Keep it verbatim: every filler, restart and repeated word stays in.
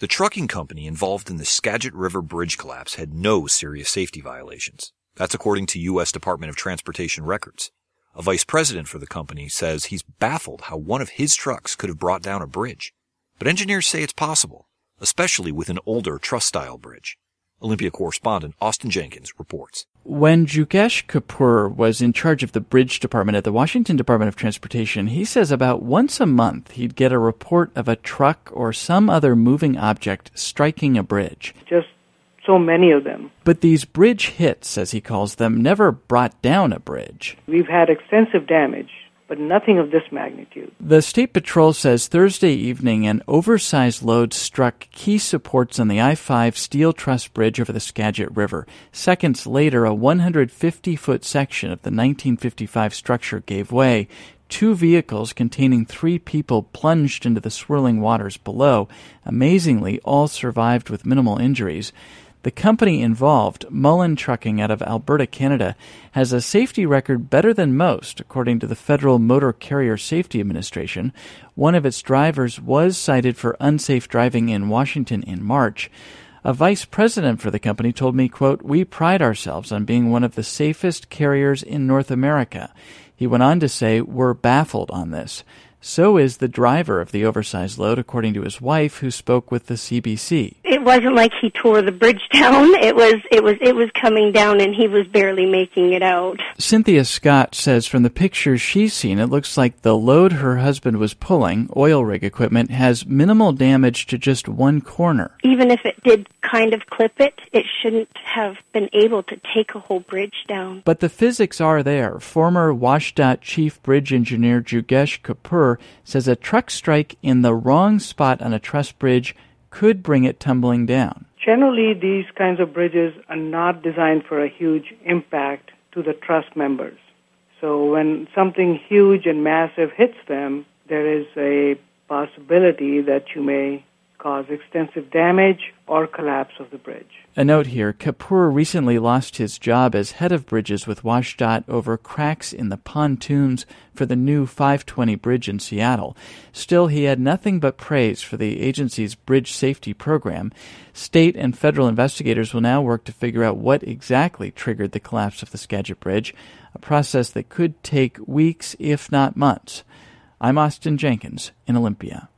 The trucking company involved in the Skagit River bridge collapse had no serious safety violations. That's according to U S Department of Transportation records. A vice president for the company says he's baffled how one of his trucks could have brought down a bridge. But engineers say it's possible, especially with an older truss-style bridge. Olympia correspondent Austin Jenkins reports. When Jugesh Kapoor was in charge of the bridge department at the Washington Department of Transportation, he says about once a month he'd get a report of a truck or some other moving object striking a bridge. Just so many of them. But these bridge hits, as he calls them, never brought down a bridge. We've had extensive damage, but nothing of this magnitude. The State Patrol says Thursday evening an oversized load struck key supports on the I five steel truss bridge over the Skagit River. Seconds later, a one hundred fifty foot section of the nineteen fifty-five structure gave way. Two vehicles containing three people plunged into the swirling waters below. Amazingly, all survived with minimal injuries. The company involved, Mullen Trucking out of Alberta, Canada, has a safety record better than most, according to the Federal Motor Carrier Safety Administration. One of its drivers was cited for unsafe driving in Washington in March. A vice president for the company told me, quote, "We pride ourselves on being one of the safest carriers in North America." He went on to say, "We're baffled on this." So is the driver of the oversized load, according to his wife, who spoke with the C B C. It wasn't like he tore the bridge down. It was it was it was coming down and he was barely making it out. Cynthia Scott says from the pictures she's seen, it looks like the load her husband was pulling, oil rig equipment, has minimal damage to just one corner. Even if it did kind of clip it, it shouldn't have been able to take a whole bridge down. But the physics are there. Former WashDOT chief bridge engineer Jugesh Kapoor says a truck strike in the wrong spot on a truss bridge could bring it tumbling down. Generally, these kinds of bridges are not designed for a huge impact to the truss members. So when something huge and massive hits them, there is a possibility that you may cause extensive damage or collapse of the bridge. A note here, Kapoor recently lost his job as head of bridges with WashDOT over cracks in the pontoons for the new five twenty bridge in Seattle. Still, he had nothing but praise for the agency's bridge safety program. State and federal investigators will now work to figure out what exactly triggered the collapse of the Skagit Bridge, a process that could take weeks, if not months. I'm Austin Jenkins in Olympia.